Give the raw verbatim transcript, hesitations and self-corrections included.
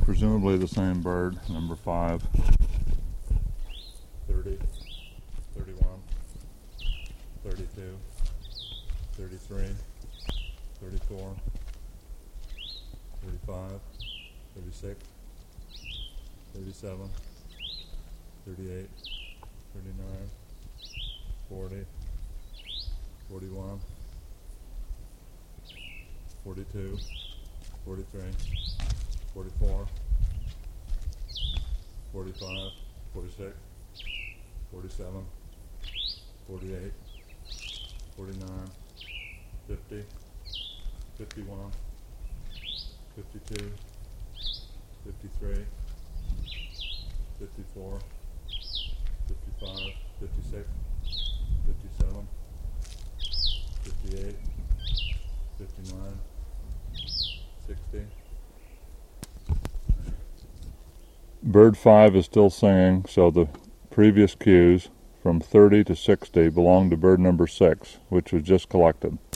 presumably the same bird, number five. thirty, thirty-one, thirty-two, thirty-three, thirty-four, thirty-five, thirty-six, thirty-seven, thirty-eight, thirty-nine, forty, forty-one, forty-two, forty-three, forty-four, forty-five, forty-six, forty-seven, forty-eight, forty-nine, fifty, fifty-one, fifty-two, fifty-three, fifty-four, fifty-five, fifty-six, fifty-seven, fifty-eight, fifty-nine, sixty. Bird five is still singing, so the previous cues from thirty to sixty belong to bird number six, which was just collected.